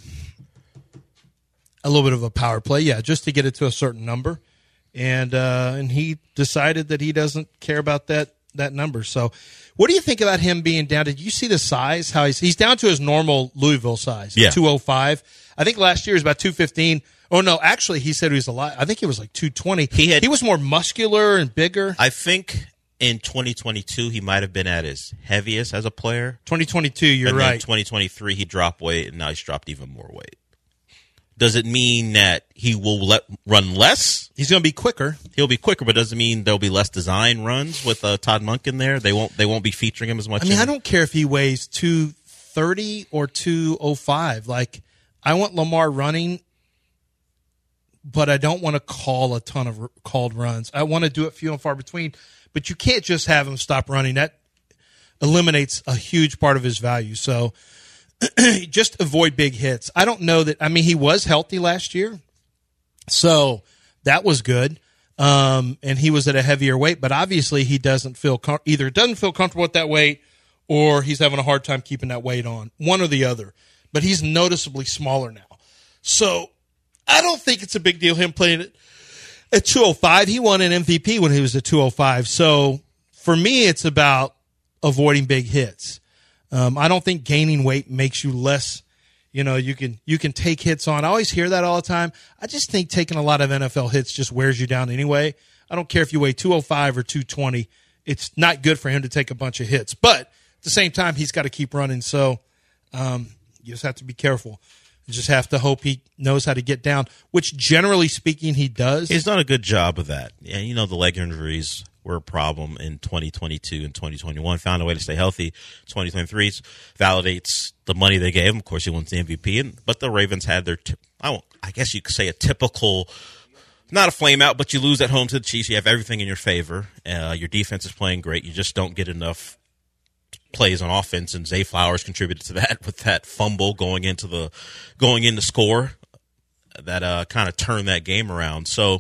a little bit of a power play, yeah, just to get it to a certain number. And uh, and he decided that he doesn't care about that that number. So what do you think about him being down? Did you see the size? How he's he's down to his normal Louisville size, yeah. two oh five. I think last year he was about two fifteen. Oh, no, actually, he said he was a lot. I think he was like two twenty. He, had, he was more muscular and bigger. I think in twenty twenty-two, he might have been at his heaviest as a player. twenty twenty-two, you're and right. Then twenty twenty-three, he dropped weight, and now he's dropped even more weight. Does it mean that he will let run less? He's going to be quicker. He'll be quicker, but does it mean there'll be less design runs with uh, Todd Monk in there? They won't. They won't be featuring him as much. I mean, in- I don't care if he weighs two thirty or two oh five. Like, I want Lamar running, but I don't want to call a ton of r- called runs. I want to do it few and far between. But you can't just have him stop running. That eliminates a huge part of his value. So just avoid big hits. I don't know that. I mean, he was healthy last year, so that was good. Um, and he was at a heavier weight, but obviously he doesn't feel com- either doesn't feel comfortable with that weight, or he's having a hard time keeping that weight on. One or the other. But he's noticeably smaller now. So I don't think it's a big deal him playing at, at two oh five. He won an M V P when he was at two oh five. So for me, it's about avoiding big hits. Um, I don't think gaining weight makes you less, you know, you can you can take hits on. I always hear that all the time. I just think taking a lot of N F L hits just wears you down anyway. I don't care if you weigh two oh five or two twenty. It's not good for him to take a bunch of hits. But at the same time, he's got to keep running. So um, you just have to be careful. You just have to hope he knows how to get down, which generally speaking he does. He's done a good job of that. Yeah, you know, the leg injuries were a problem in twenty twenty-two and twenty twenty-one. Found a way to stay healthy. twenty twenty-three validates the money they gave him. Of course, he wants the M V P. And, but the Ravens had their, t- I, won't, I guess you could say a typical, not a flame out, but you lose at home to the Chiefs. You have everything in your favor. Uh, your defense is playing great. You just don't get enough plays on offense, and Zay Flowers contributed to that with that fumble going into the going in to score that uh, kind of turned that game around. So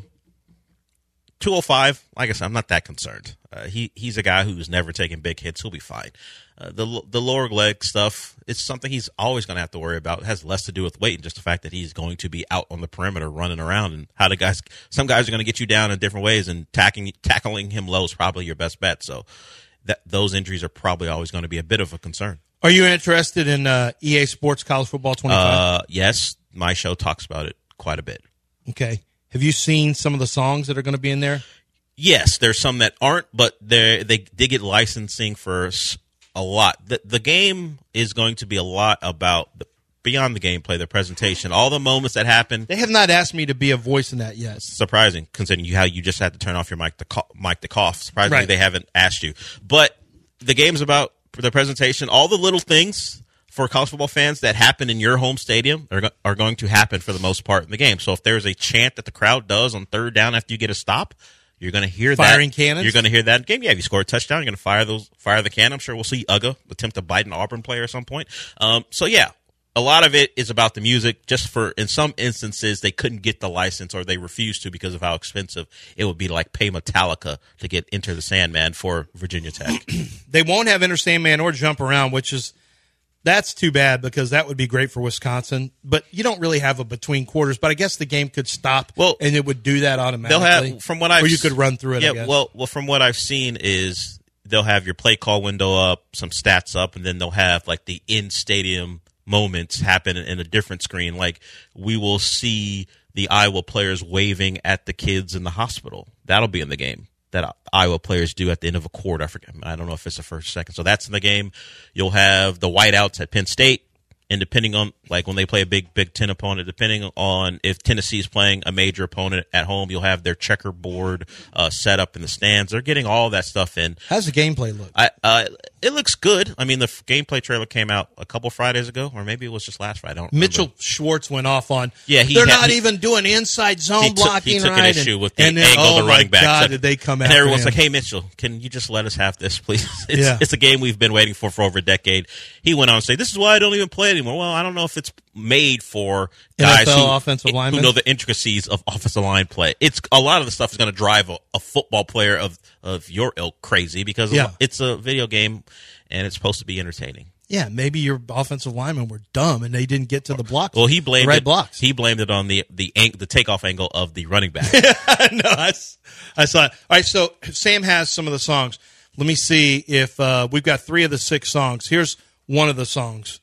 two oh five, like I said, I'm not that concerned. Uh, he he's a guy who's never taken big hits. He'll be fine. Uh, the the lower leg stuff, it's something he's always going to have to worry about. It has less to do with weight and just the fact that he's going to be out on the perimeter running around, and how the guys, some guys are going to get you down in different ways, and tackling tackling him low is probably your best bet. So that those injuries are probably always going to be a bit of a concern. Are you interested in uh, E A Sports College Football twenty-five? Uh, yes, my show talks about it quite a bit. Okay. Have you seen some of the songs that are going to be in there? Yes, there's some that aren't, but they they did get licensing for a lot. The, the game is going to be a lot about the, beyond the gameplay, the presentation, all the moments that happen. They have not asked me to be a voice in that yet. Surprising, considering you how you just had to turn off your mic to cough, mic to cough. Surprisingly, Right. they haven't asked you. But the game's about the presentation, all the little things for college football fans that happen in your home stadium are, go- are going to happen for the most part in the game. So if there's a chant that the crowd does on third down after you get a stop, you're going to hear that. Firing cannons? You're going to hear that in the game. Yeah, if you score a touchdown, you're going to fire those, fire the cannon. I'm sure we'll see Uga attempt to bite an Auburn player at some point. Um, so yeah, a lot of it is about the music. Just for, in some instances, they couldn't get the license, or they refused to because of how expensive it would be, like pay Metallica to get Enter the Sandman for Virginia Tech. They won't have Enter Sandman or Jump Around, which is, that's too bad, because that would be great for Wisconsin. But you don't really have a between quarters. But I guess the game could stop, well, and it would do that automatically. They'll have, from what I've, or you could run through it. Yeah, I guess. well, well, from what I've seen is they'll have your play call window up, some stats up, and then they'll have like the in stadium moments happen in a different screen. Like we will see the Iowa players waving at the kids in the hospital. That'll be in the game. That Iowa players do at the end of a quarter. I forget. I don't know if it's the first or second. So that's in the game. You'll have the whiteouts at Penn State. And depending on, like, when they play a big Big Ten opponent, depending on if Tennessee's playing a major opponent at home, you'll have their checkerboard uh, set up in the stands. They're getting all that stuff in. How's the gameplay look? I, uh, it looks good. I mean, the f- gameplay trailer came out a couple Fridays ago, or maybe it was just last Friday. I don't remember. Mitchell Schwartz went off on, yeah, he they're had, not he, even doing inside zone he took, blocking. He took right? an issue and, with the and then, angle oh of the running back. My God, so, did they come out? And everyone's him. like, "Hey, Mitchell, can you just let us have this, please?" It's, yeah. it's a game we've been waiting for for over a decade. He went on to say, "This is why I don't even play anymore." Well, I don't know if it's made for guys N F L who, offensive linemen? who know the intricacies of offensive line play. It's a lot of the stuff is going to drive a, a football player of of your ilk crazy, because Yeah. it's a video game and it's supposed to be entertaining. Yeah, maybe your offensive linemen were dumb and they didn't get to the blocks. Well, he blamed the right it, blocks. He blamed it on the the ang- the takeoff angle of the running back. no, I, I saw it. All right, so Sam has some of the songs. Let me see if uh, we've got three of the six songs. Here's one of the songs.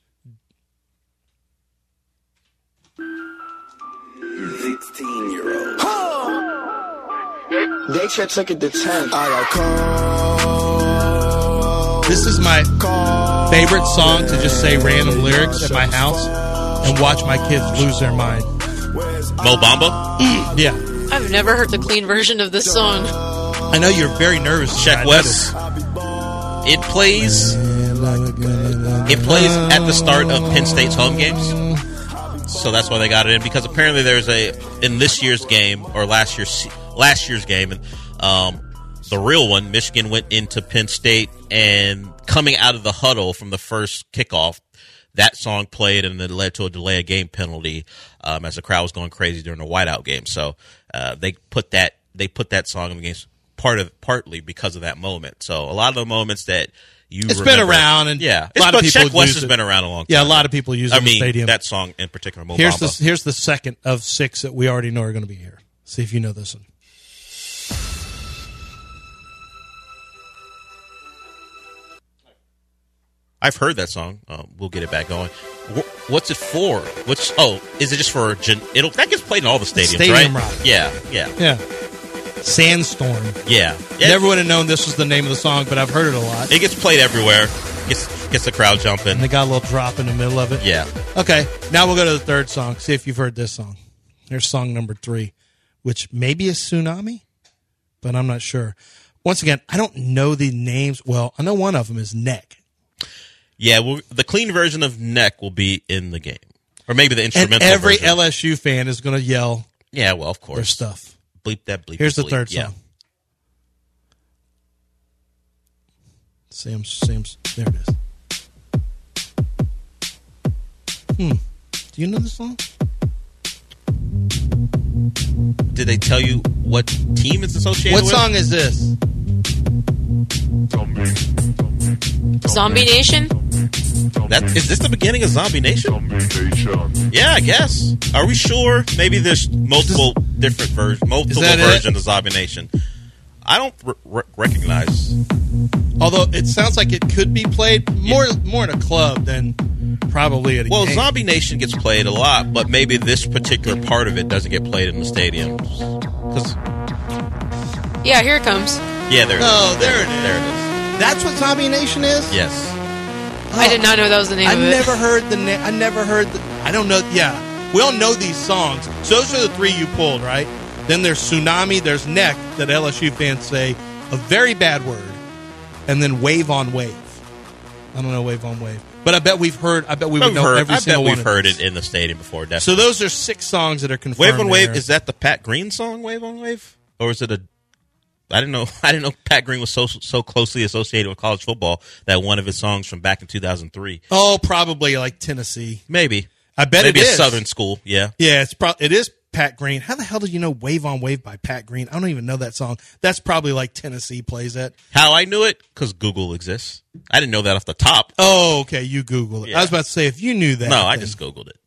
sixteen-year-old. They took it to ten. I got This is my favorite song to just say random lyrics at my house and watch my kids lose their mind. Mo Bamba? Yeah. I've never heard the clean version of this song. I know you're very nervous. Check West. It plays. It plays at the start of Penn State's home games, so that's why they got it in. Because apparently there's a in this year's game or last year's last year's game, and um, the real one, Michigan went into Penn State, and coming out of the huddle from the first kickoff, that song played, and it led to a delay of game penalty um, as the crowd was going crazy during the whiteout game. So uh, they put that they put that song in the games part of partly because of that moment. So a lot of the moments that you it's remember, been around, and yeah, a lot but of people Check West use has it. been around a long time. Yeah, a lot of people use it I in the mean, stadium. that song in particular, Mo Here's Bamba. the here's the second of six that we already know are going to be here. See if you know this one. I've heard that song. Um, we'll get it back going. Wh- What's it for? Which? Oh, is it just for? Gen- it'll that gets played in all the stadiums, Stadium right? Rock. Yeah, yeah, Yeah. Sandstorm. yeah. yeah. Never would have known this was the name of the song, but I've heard it a lot. It gets played everywhere. Gets gets the crowd jumping. And they got a little drop in the middle of it. Yeah. Okay, now we'll go to the third song. See if you've heard this song. Here's song number three, which maybe is Tsunami, but I'm not sure. Once again, I don't know the names. Well, I know one of them is Neck. Yeah, well, the clean version of Neck will be in the game, or maybe the And instrumental. every version. L S U fan is going to yell. Yeah, well, of course. Their stuff. Bleep that. Bleep. Here's that, the bleep. third Yeah. song. Sam's, Sam's, there it is. Hmm. Do you know this song? Did they tell you what team it's associated What with? song is this? Zombie Nation? That is this the beginning of Zombie Nation? Yeah, I guess. Are we sure? Maybe there's multiple different versions, multiple that it? versions of Zombie Nation. I don't r- r- recognize. Although it sounds like it could be played more more in a club than probably at a Well, game. Zombie Nation gets played a lot, but maybe this particular part of it doesn't get played in the stadiums. 'Cause- Yeah, here it comes. yeah, there. Oh, it is. there it is. There it is. That's what Zombie Nation is? Yes. I did not know that was the name I of it. never heard the name. I never heard the. I don't know. Yeah. We all know these songs. So those are the three you pulled, right? Then there's Tsunami. There's Neck that L S U fans say a very bad word. And then Wave on Wave. I don't know Wave on Wave. But I bet we've heard. I bet we would We've know heard, every I bet single one we've of heard these. it in the stadium before. So Definitely. those are six songs that are confirmed. Wave on Wave, there. is that the Pat Green song? Wave on Wave, or is it a? I didn't know. I didn't know Pat Green was so so closely associated with college football that one of his songs from back in two thousand three. Oh, probably like Tennessee. Maybe. I bet Maybe it a is. Southern school. Yeah. Yeah, it's pro- it is Pat Green. How the hell did you know Wave on Wave by Pat Green? I don't even know that song. That's probably like Tennessee plays that. How I knew it? Because Google exists. I didn't know that off the top. Oh, okay. You Google it. Yeah. I was about to say, if you knew that. No, I then- just Googled it.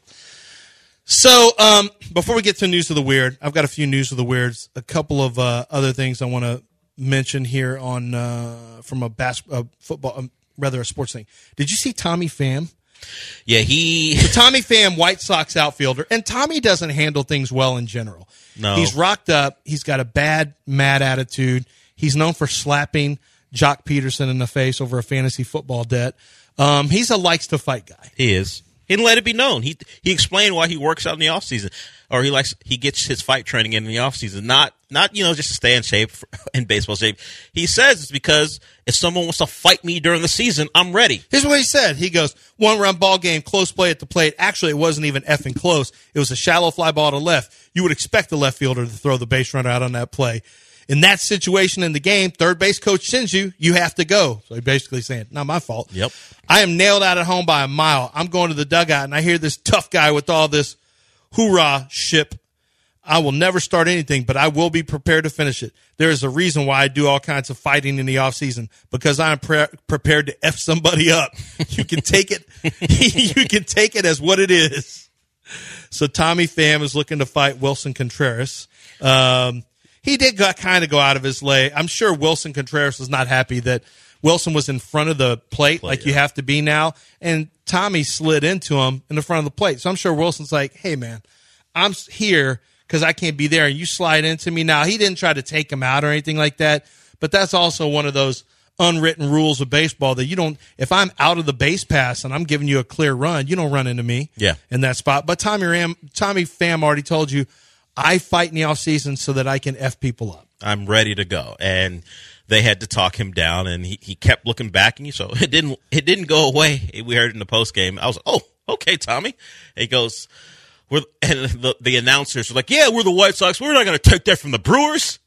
So, um, before we get to News of the Weird, I've got a few News of the Weirds, a couple of uh, other things I want to mention here on uh, from a bas- uh, football, um, rather a sports thing. Did you see Tommy Pham? Yeah, he. So Tommy Pham, White Sox outfielder, and Tommy doesn't handle things well in general. No. He's rocked up. He's got a bad, mad attitude. He's known for slapping Jock Peterson in the face over a fantasy football debt. Um, he's a likes to fight guy. He is. He didn't let it be known. He he explained why he works out in the off season, or he likes he gets his fight training in the off season. Not not you know just to stay in shape for, in baseball shape. He says it's because if someone wants to fight me during the season, I'm ready. Here's what he said. He goes, one run ball game, close play at the plate. Actually, it wasn't even effing close. It was a shallow fly ball to left. You would expect the left fielder to throw the base runner out on that play. In that situation in the game, third base coach sends you, you have to go. So he basically saying, not my fault. Yep. I am nailed out at home by a mile. I'm going to the dugout, and I hear this tough guy with all this hoorah ship. I will never start anything, but I will be prepared to finish it. There is a reason why I do all kinds of fighting in the off season, because I'm pre- prepared to F somebody up. You can take it. You can take it as what it is. So Tommy Pham is looking to fight Wilson Contreras. Um, he did kind of go out of his way. I'm sure Wilson Contreras was not happy that Wilson was in front of the plate Play, like yeah. you have to be now, and Tommy slid into him in the front of the plate. So I'm sure Wilson's like, hey, man, I'm here because I can't be there, and you slide into me. Now, he didn't try to take him out or anything like that, but that's also one of those unwritten rules of baseball that you don't, if I'm out of the base pass and I'm giving you a clear run, you don't run into me Yeah. in that spot. But Tommy Ram, Tommy Pham already told you, I fight in the offseason so that I can F people up. I'm ready to go. And they had to talk him down, and he, he kept looking back, and you so it didn't it didn't go away. We heard it in the post game. I was like, oh, okay, Tommy. He goes, we're, and the, the announcers were like, yeah, we're the White Sox. We're not going to take that from the Brewers.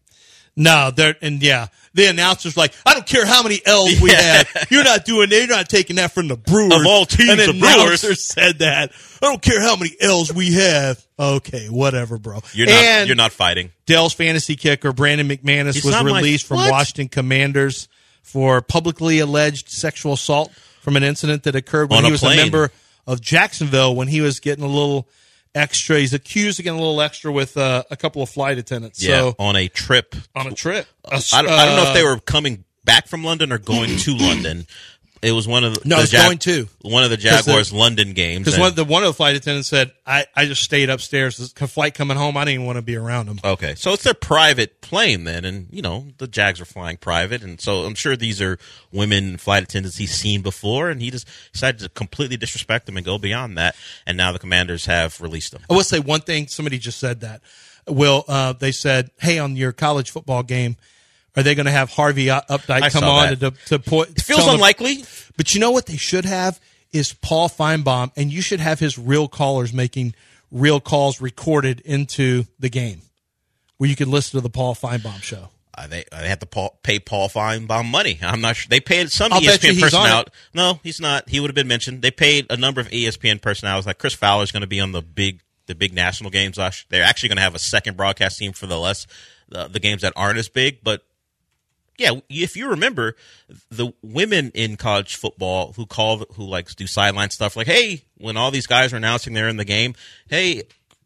No, they're and yeah, the announcer's like, I don't care how many L's we Yeah. have. You're not doing that. You're not taking that from the Brewers. Of all teams, and the the Brewers. announcer said that. I don't care how many L's we have. Okay, whatever, bro. You're not and you're not fighting. Dell's fantasy kicker Brandon McManus He's was not my- released from what? Washington Commanders for publicly alleged sexual assault from an incident that occurred when On he a was plane. a member of Jacksonville when he was getting a little extra. He's accused of getting a little extra with uh, a couple of flight attendants. Yeah, So on a trip. on a trip. I don't, I don't know if they Uh, were coming back from London or going to London. It was one of the, No, the it's going to. one of the 'Cause the- Jaguars London games. Because and- one, of the, one of the flight attendants said, I, I just stayed upstairs. The flight coming home, I didn't even want to be around him. Okay, so it's their private plane then, and you know the Jags are flying private, and so I'm sure these are women flight attendants he's seen before, and he just decided to completely disrespect them and go beyond that, and now the Commanders have released them. I will say one thing. Somebody just said that. Will, uh, they said, hey, on your college football game, are they going to have Harvey Updike I come saw on that. to, to put? It feels tell them- unlikely. But you know what they should have is Paul Feinbaum, and you should have his real callers making real calls recorded into the game, where you can listen to the Paul Feinbaum show. Uh, they they have to Paul, pay Paul Feinbaum money. I'm not sure. They paid some I'll E S bet you P N he's on personnel. it. No, he's not. He would have been mentioned. They paid a number of E S P N personnel. Like Chris Fowler is going to be on the big the big national games. They're actually going to have a second broadcast team for the less the, the games that aren't as big. But yeah, if you remember, the women in college football who call who like do sideline stuff, like, hey, when all these guys are announcing they're in the game, hey,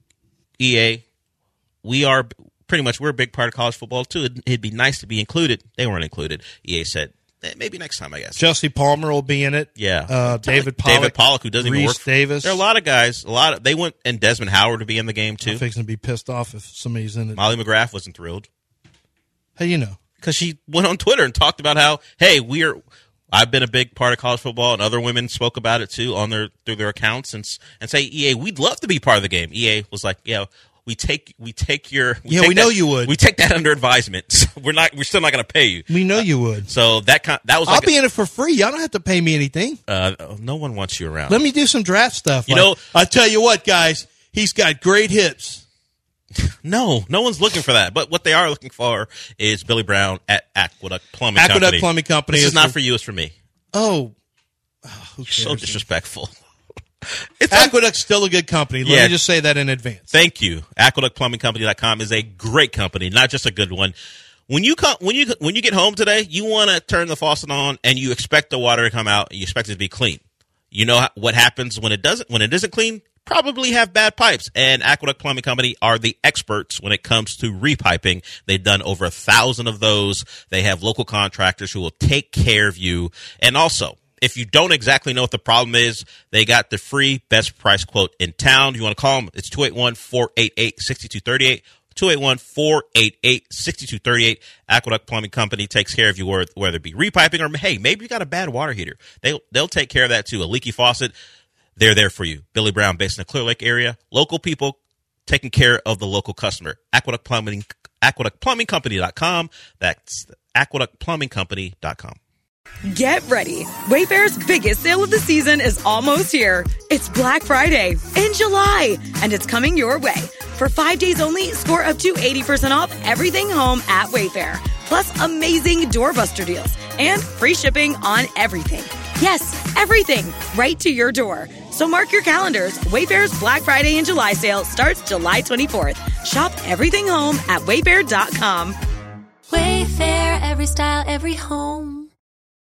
E A, we are. Pretty much, we're a big part of college football, too. It'd, it'd be nice to be included. They weren't included. E A said, eh, maybe next time, I guess. Chelsea Palmer will be in it. Yeah. Uh, David Pollock. David Pollock, who doesn't even Reese work. For, Davis. there are a lot of guys. A lot of They went, and Desmond Howard to be in the game, too. I'm fixing to be pissed off if somebody's in it. Molly McGrath wasn't thrilled. How you know? Because she went on Twitter and talked about how, hey, we are. I've been a big part of college football, and other women spoke about it, too, on their through their accounts, and and say, E A, we'd love to be part of the game. E A was like, yeah, We take we take your we yeah take we that, know you would we take that under advisement. So we're not we're still not going to pay you. We know you would. So that kind, that was like I'll be a, in it for free. Y'all don't have to pay me anything. Uh, no one wants you around. Let me do some draft stuff. You like, know, I tell you what, guys, he's got great hips. No, no one's looking for that. But what they are looking for is Billy Brown at Aqueduct Plumbing Aqueduct Company. Plumbing Company. This is, is not for, for you. It's for me. Oh, oh who You're so cares? disrespectful. It's Aqueduct's still a good company. Let Yeah. me just say that in advance. Thank you. Aqueduct Plumbing Company dot com is a great company, not just a good one. When you come, when you when you get home today, you want to turn the faucet on and you expect the water to come out and you expect it to be clean. You know what happens when it doesn't when it isn't clean? Probably have bad pipes. And Aqueduct Plumbing Company are the experts when it comes to repiping. They've done over a thousand of those. They have local contractors who will take care of you. And also, if you don't exactly know what the problem is, they got the free best price quote in town. You want to call them? It's two eight one, four eight eight, six two three eight. two eight one, four eight eight, six two three eight. Aqueduct Plumbing Company takes care of you, whether it be repiping or, hey, maybe you got a bad water heater. They'll, they'll take care of that too. A leaky faucet, they're there for you. Billy Brown, based in the Clear Lake area. Local people taking care of the local customer. Aqueduct Plumbing, Aqueduct Plumbing Company dot com. That's Aqueduct Plumbing Company dot com. Get ready. Wayfair's biggest sale of the season is almost here. It's Black Friday in July, and it's coming your way. For five days only, score up to eighty percent off everything home at Wayfair. Plus amazing doorbuster deals and free shipping on everything. Yes, everything, right to your door. So mark your calendars. Wayfair's Black Friday and July sale starts July twenty-fourth. Shop everything home at wayfair dot com. Wayfair, every style, every home.